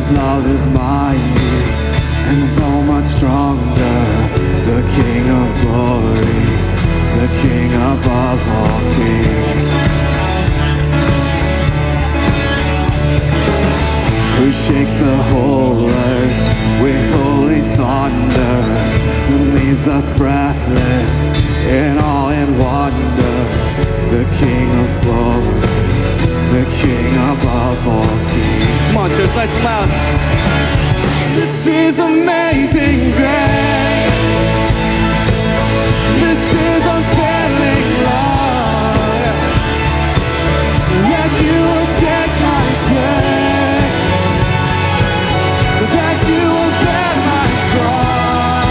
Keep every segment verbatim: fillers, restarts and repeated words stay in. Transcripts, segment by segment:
His love is mighty and so much stronger. The King of glory, the King above all kings, who shakes the whole earth with holy thunder, and leaves us breathless in awe and wonder. The King of glory, the King above all kings. Come on, church, nice and loud. This is amazing grace. This is unfailing love, that you would take my place, that you will bear my cross,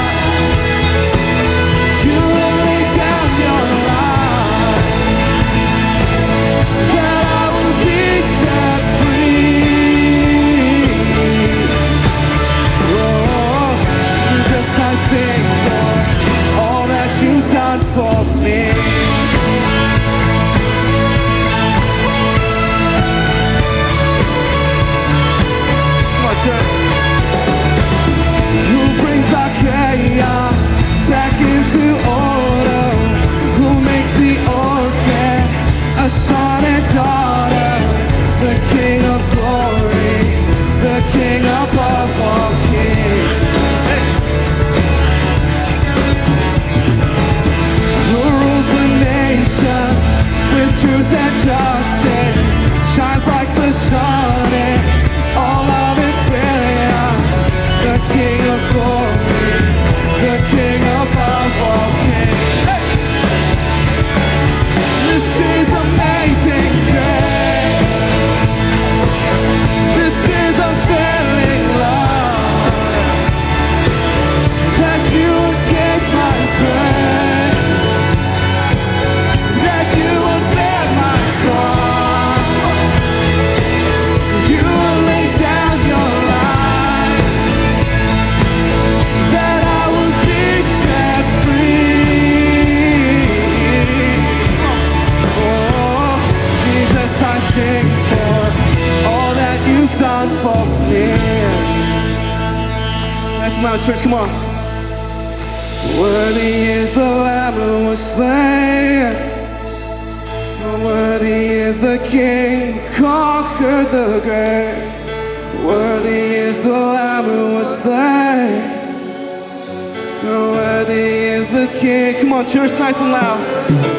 you will lay down your life, that I will be set free. Oh, Jesus, I sing for all that you've done for me. Come on, church. Who brings our chaos back into order? Who makes the orphan a son and daughter? The King of glory, the King above all kings. Hey. Who rules the nations with truth and justice, shines like the sun in all of its brilliance. The King of glory, the King above all kings. Hey! This is amazing grace. This is unfailing love, that you would take my place, that you would bear my cross, you will lay down your life, that I will be set free. Oh, Jesus, I sing for all that you've done for me. That's loud, church, come on. Worthy is the Lamb who was slain, worthy is the King who conquered the grave. Worthy is the Lamb who was slain, worthy is the King. Come on, church, nice and loud.